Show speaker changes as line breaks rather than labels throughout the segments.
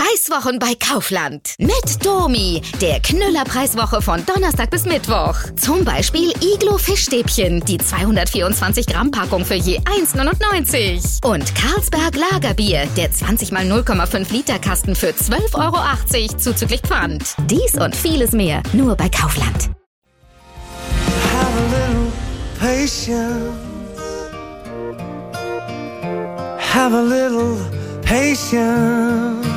Preiswochen bei Kaufland. Mit Domi, der Knüller-Preiswoche von Donnerstag bis Mittwoch. Zum Beispiel Iglo Fischstäbchen, die 224 Gramm Packung für je 1,99 €. Und Carlsberg Lagerbier, der 20 x 0,5 Liter Kasten für 12,80 € zuzüglich Pfand. Dies und vieles mehr nur bei Kaufland.
Have a little patience. Have a little patience.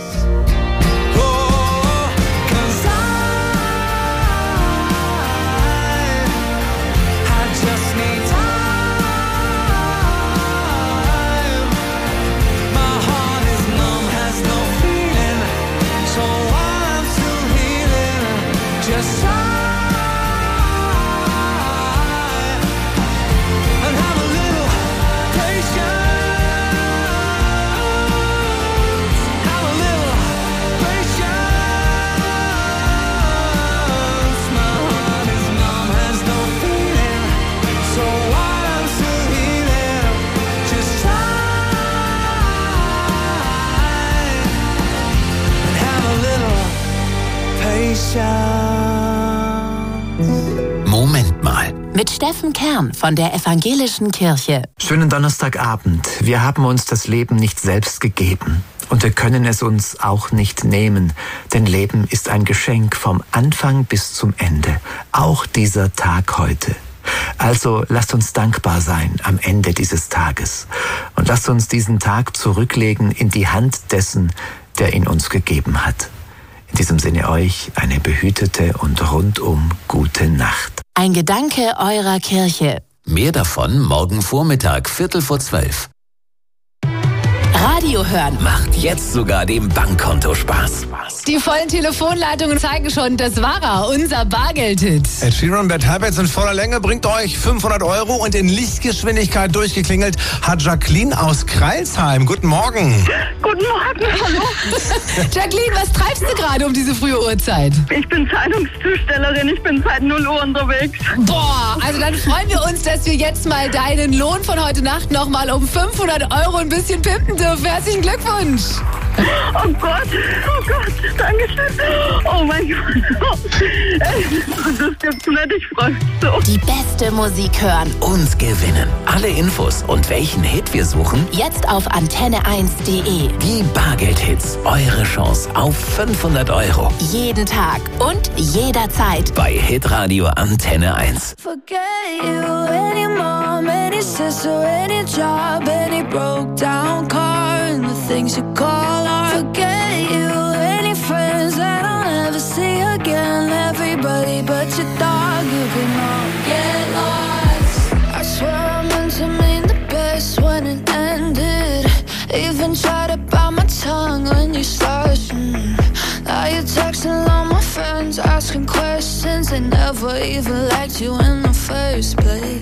Moment mal. Mit Steffen Kern von der Evangelischen Kirche.
Schönen Donnerstagabend. Wir haben uns das Leben nicht selbst gegeben. Und wir können es uns auch nicht nehmen. Denn Leben ist ein Geschenk vom Anfang bis zum Ende. Auch dieser Tag heute. Also lasst uns dankbar sein am Ende dieses Tages. Und lasst uns diesen Tag zurücklegen in die Hand dessen, der ihn uns gegeben hat. In diesem Sinne euch eine behütete und rundum gute Nacht.
Ein Gedanke eurer Kirche.
Mehr davon morgen Vormittag, 11:45.
Radio hören
Macht jetzt sogar dem Bankkonto Spaß.
Die vollen Telefonleitungen zeigen schon, das war er, unser Bargeld-Hit.
Ed Sheeran, Bad Habits in voller Länge bringt euch 500 € und in Lichtgeschwindigkeit durchgeklingelt hat Jacqueline aus Crailsheim. Guten Morgen.
Guten Morgen, hallo.
Jacqueline, was treibst du gerade um diese frühe Uhrzeit?
Ich bin Zeitungszustellerin, ich bin seit 0 Uhr unterwegs.
Boah, also dann freuen wir uns, dass wir jetzt mal deinen Lohn von heute Nacht nochmal um 500 € ein bisschen pimpen dürfen. Herzlichen Glückwunsch.
Oh Gott, danke schön. Oh mein Gott. Das gibt's nicht, ich freue mich so.
Die beste Musik hören.
Und gewinnen. Alle Infos und welchen Hit wir suchen,
Jetzt auf antenne1.de.
die Bargeld-Hits. Eure Chance auf 500 €.
Jeden Tag und jederzeit.
Bei Hitradio Antenne 1.
Forget you, any mom, any sister, any job, any broke down car, and the things you call art. Forget you, any friends that I'll never see again, everybody but your dog, you can all get lost. I swear I meant to mean the best when it ended, even tried to bite my tongue when you started. Now you're texting all my friends, asking questions, they never even liked you in the first place.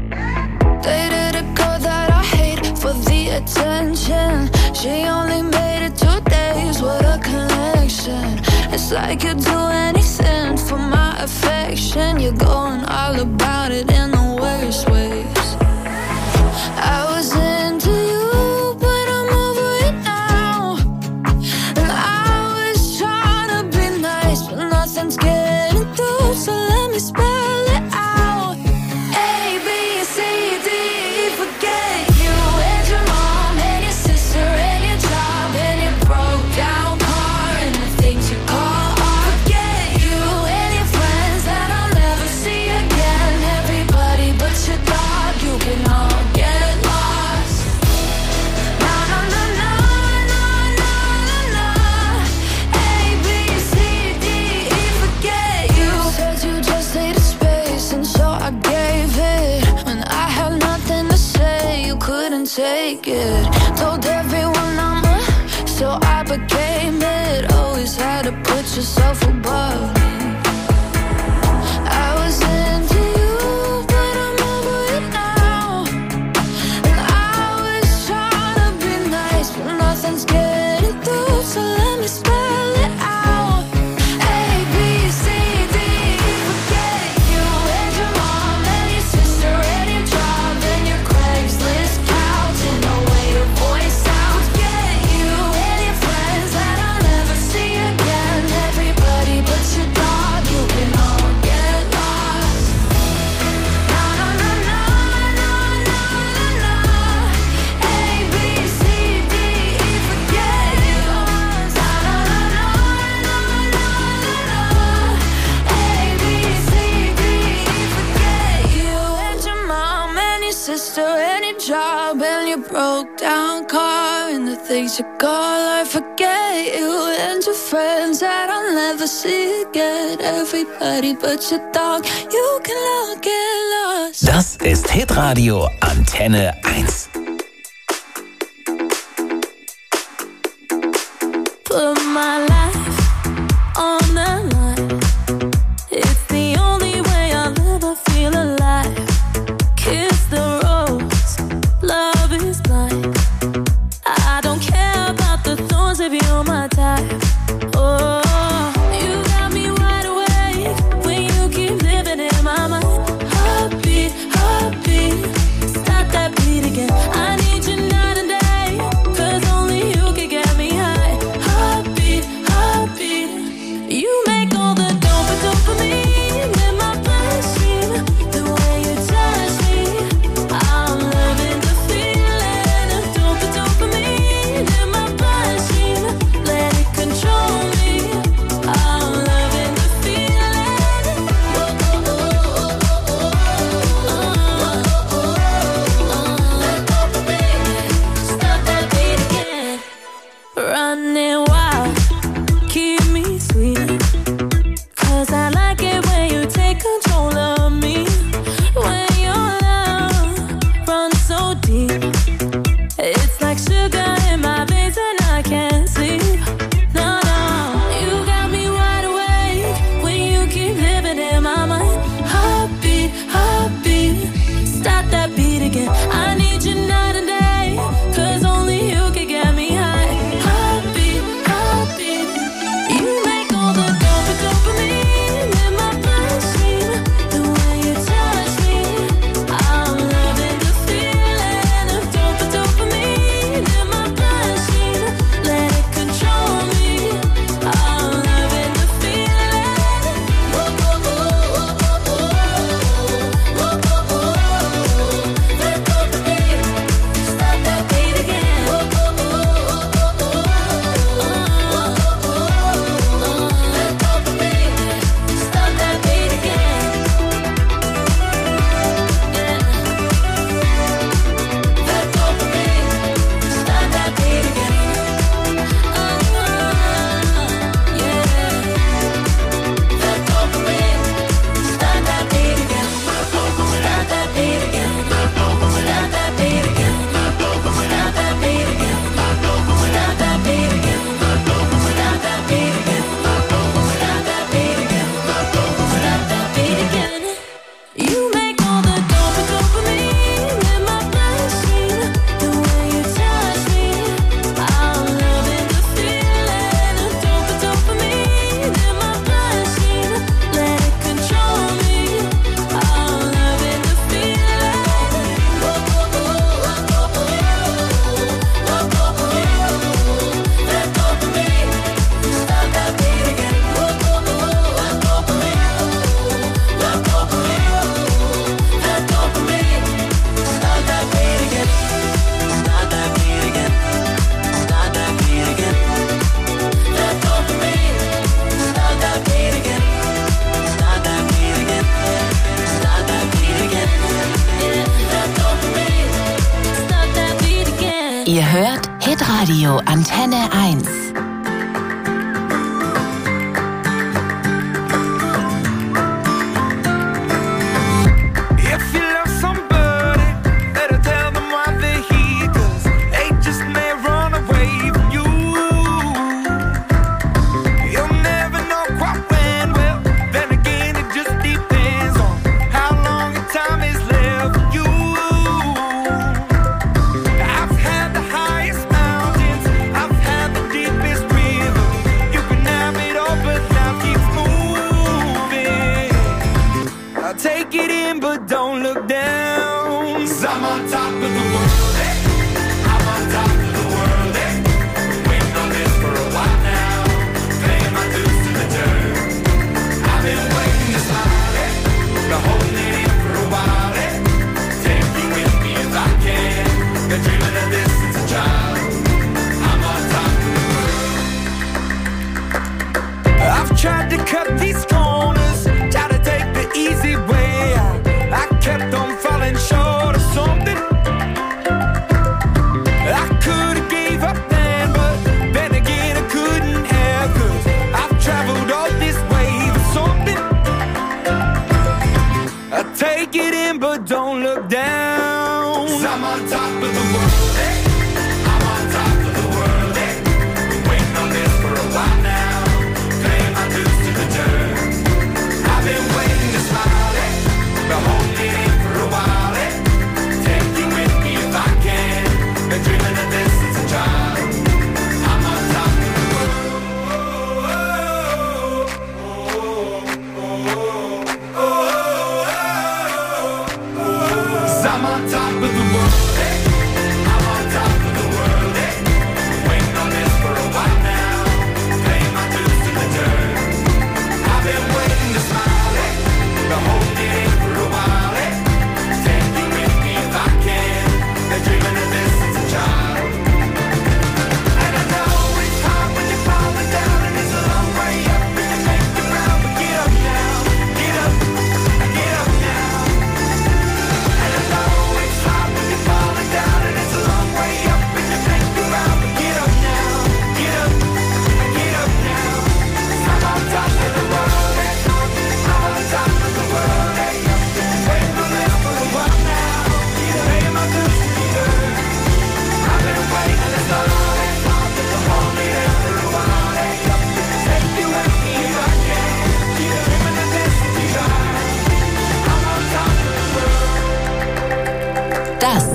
Dated a girl that I hate for the attention. She only made it 2 days, what a connection. It's like you'd do anything for my affection. You're going all about it in the worst ways. I was into you, but I'm over it now. And I was trying to be nice, but nothing's getting through, so let me spell it out. A, B, C, D, E, forget you, and your mom, and your sister, and your job, and your broke down car, and the things you call art. Forget you, and your friends that I'll never see again, everybody but your dog, you can all get lost. Na na na na na na na na. A, B, C, D, E, forget you. Said you just needed space, and so I gave it. When I had nothing to say, you couldn't take it. Told everyone I'm a, so I became it. Always had to put yourself above me. I was into you, but I'm over it now. And I was trying to be nice, but nothing's getting through, so let me spell it out. A, B, C, D, E, forget you, and your mom, and your sister, and your job, and your Craigslist couch, and the way your voice sounds. Forget you, and your friends that I'll things you call, I forget you and your friends that I'll never see again. Everybody but your dog, you can all get lost.
Das ist Hitradio Antenne 1.
Put my life on the line. It's the only way I'll ever feel alive. Kiss the rose, love is blind. I don't care about the thorns if you're my type. Oh, you got me wide awake when you keep living in my mind. Heartbeat, heartbeat, start that beat again. I need you night and day, 'cause only you can get me high. Heartbeat, heartbeat, you make all the dopamine in my bloodstream. The way you touch me, I'm loving the feeling of dopamine in my bloodstream. Let it control me, I'm loving the feeling. That dopamine, stop that beat again. Running wild, keep me sweet, 'cause I like it when you take control of me. When your love runs so deep, it's like sugar in my veins and I can't sleep. No, no, you got me wide awake when you keep living in my mind. Heartbeat, heartbeat, start that beat again. I need you night and day, 'cause only you can get me high. Heartbeat, heartbeat, you make all the dopamine in my bloodstream. The way you touch me, I'm loving the feeling of dopamine in my bloodstream. Let it control me, I'm loving the feeling. That dopamine, start that beat again. That dopamine, start that beat again. That dopamine, start that beat again. That dopamine, start that beat again. Start that beat again. Start that beat again. Start that beat again. Start that beat again. Start that beat again. Start that beat again. Start that beat again. You make all the dopamine in my bloodstream. The way you touch me, I'm loving the feeling of dopamine in my bloodstream. Let it control me, I'm loving the feeling. That dopamine, start that beat again. That dopamine, start that beat again. Start that beat again. Start that beat again. That dopamine, start that beat again. Start that beat again. Start that beat again. That dopamine, start that beat again.
Ihr hört Hitradio Antenne 1.
If you love somebody, better tell them why they're here, 'cause they just may run away from you. You'll never know quite when, well, then again it just depends on how long your time is left for you. I've had the highest mountains, I've had the deepest river. You can have it all, but life keeps moving. I'll take it in, but don't look down. 'Cause I'm on top of the world, eh? I'm on top of the world, eh? Waiting on this for a while now. Paying my dues to the dirt. I've been waiting to smile, eh? Been holding it in for a while, eh? Take you with me if I can. Been dreaming of this since a child. I'm on top of the world. I've tried to cut these corners, try to take the easy way out. I kept on falling short of something.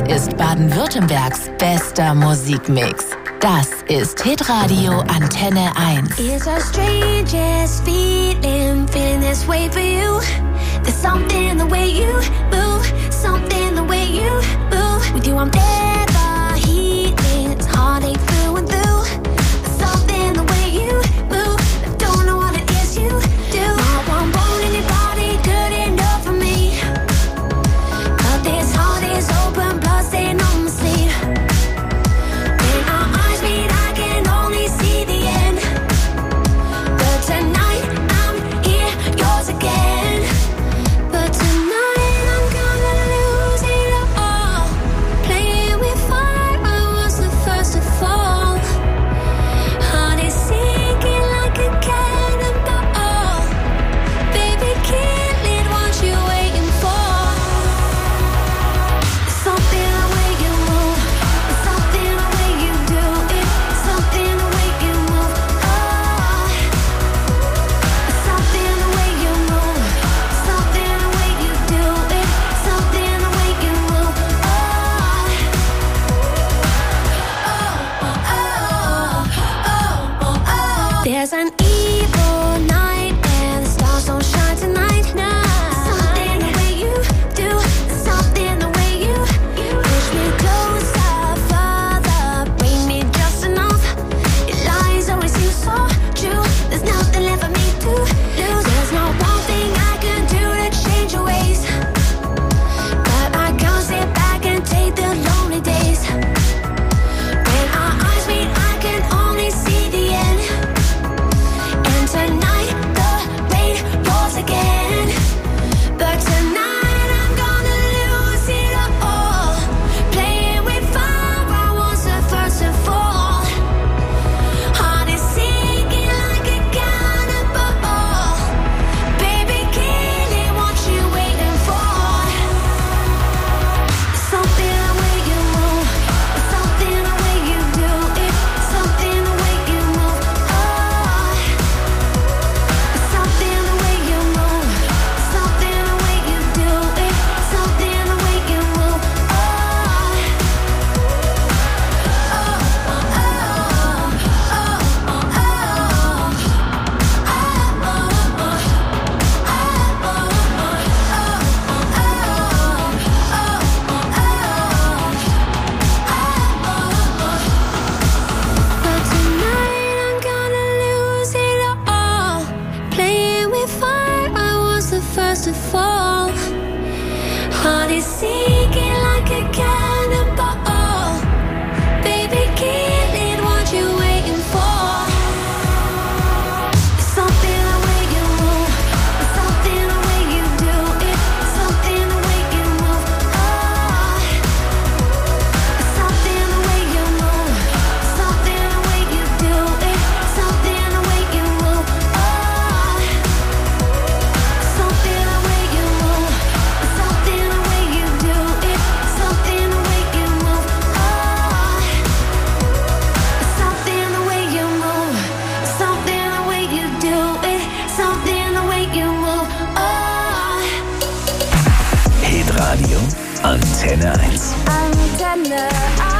ist Baden-Württembergs bester Musikmix. Das ist Hitradio Antenne 1.
It's our strangest feeling this way for you. There's something the way you move, something the way you move. With you I'm never healing, it's heartache through and through. There's something the way you move, I don't know what it is you do. No one want anybody good enough for me, but this heart is open, blood stain on my sleeve. When our eyes meet I can only see the end, but tonight I'm here, yours again. But tonight I'm gonna lose it all. Playing with fire, I was the first to fall. Heart is sinking like a cannonball. Baby, kill it, what you waiting for? Something the way you move, something the way you do it, something the way you move. Oh, something the way you move, something the way you do it, something the way you move. There's an evil night and the stars don't shine tonight. Something the way you do, something the way you push me closer, further, bring me just enough. Your lies always seem so true. There's nothing left for me to lose. There's no one thing I can do to change your ways, but I can't sit back and take the lonely days. When our eyes meet, I can only see the end. And tonight the rain pours again. But tonight I'm gonna lose it all. Playing with fire, I was the first to fall. Heart is sinking like a cannonball. Baby, kill it, what you waiting for? Something the way you move, something the way you do it, something the way you move. Oh, something the way you move, something the way you do it, something the way you move. But tonight I'm gonna lose it all. Playing with fire, I was the first to fall. Heart is sinking like a cannonball. Baby, kill it, what you waiting for? Something the way you move, something the way you do it, something the way you move. Oh, something the way you move, something the way you do it, something the way you move. Oh, something the way you move, something the way you do it, something the way you move. Oh, something the way you move, something the way you do it, something the way you move. Oh,
Hitradio Antenne 1.
Antenne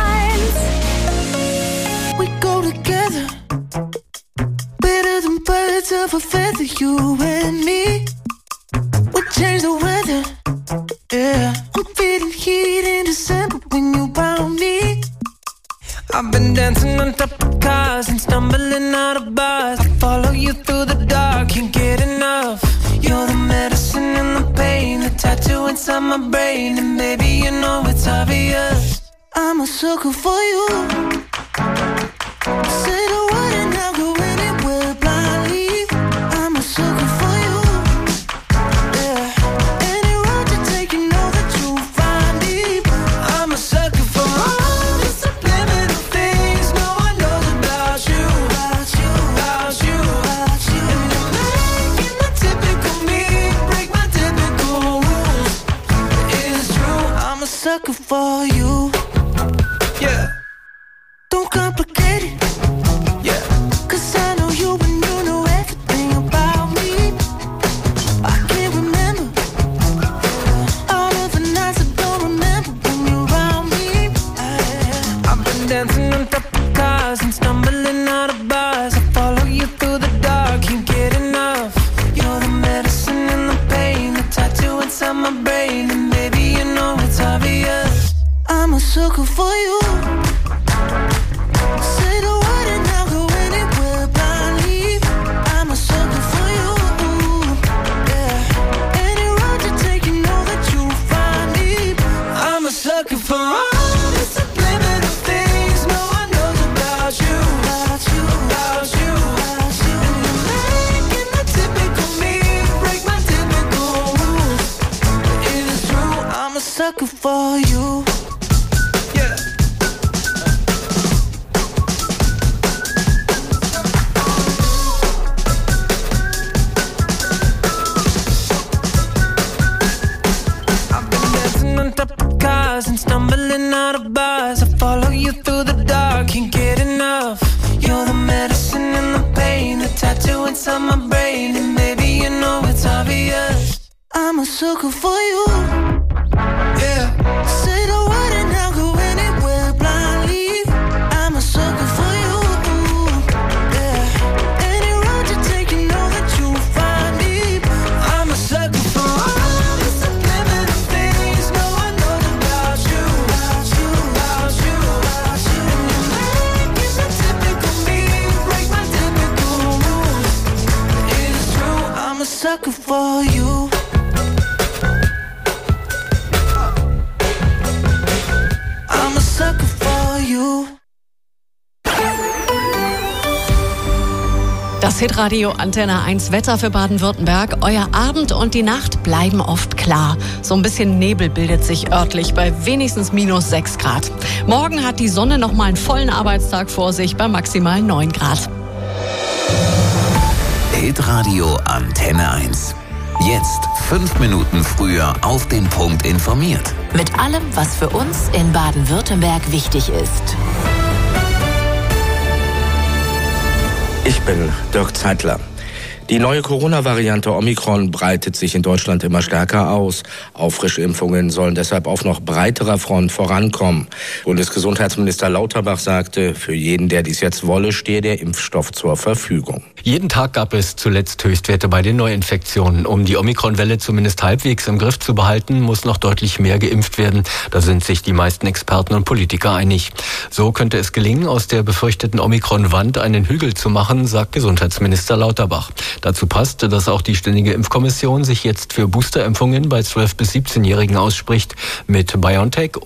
1.
We go together, better than birds of a feather, you and me. We change the weather, yeah. I'm feeling heat in December when you found me. I've been dancing on top of cars and stumbling out of bars. I follow you through the dark, can't get enough. You're the medicine and the pain, the tattoo inside my brain. And baby, you know it's obvious, I'm a sucker for you. Say the word and I'll go anywhere blindly. I'm a sucker for you, yeah. Any road you take, you know that you'll find me. I'm a sucker for all the subliminal things no one knows about you, about you, about you, about you. And you're making the typical me break my typical rules. It's true, I'm a sucker for you, yeah. Don't complicate it, yeah. 'Cause
sucker for you. Yeah.
I've been dancing on top of cars and stumbling out of bars. I follow you through the dark, can't get enough. You're the medicine and the pain, the tattoo inside my brain, and baby you know it's obvious.
I'm a sucker for you.
Yeah.
Say the word and I'll go anywhere blindly. I'm a sucker for you. Yeah. Any road you take, you know that you'll find me.
I'm a sucker for all the subliminal things no one knows about you, about you, about you, about you. And you make it so typical me, break my typical rules. It is true,
I'm a sucker for you. I'm a sucker for you.
Das Hitradio Antenne 1 Wetter für Baden-Württemberg. Euer Abend und die Nacht bleiben oft klar. So ein bisschen Nebel bildet sich örtlich bei wenigstens minus 6 Grad. Morgen hat die Sonne noch mal einen vollen Arbeitstag vor sich bei maximal 9 Grad.
Hitradio Antenne 1. Jetzt 5 Minuten früher auf den Punkt informiert.
Mit allem, was für uns in Baden-Württemberg wichtig ist.
Ich bin Dirk Zeitler. Die neue Corona-Variante Omikron breitet sich in Deutschland immer stärker aus. Auffrischimpfungen sollen deshalb auf noch breiterer Front vorankommen. Bundesgesundheitsminister Lauterbach sagte, für jeden, der dies jetzt wolle, stehe der Impfstoff zur Verfügung.
Jeden Tag gab es zuletzt Höchstwerte bei den Neuinfektionen. Um die Omikron-Welle zumindest halbwegs im Griff zu behalten, muss noch deutlich mehr geimpft werden. Da sind sich die meisten Experten und Politiker einig. So könnte es gelingen, aus der befürchteten Omikron-Wand einen Hügel zu machen, sagt Gesundheitsminister Lauterbach. Dazu passt, dass auch die Ständige Impfkommission sich jetzt für Boosterimpfungen bei 12- bis 17-Jährigen ausspricht. Mit BioNTech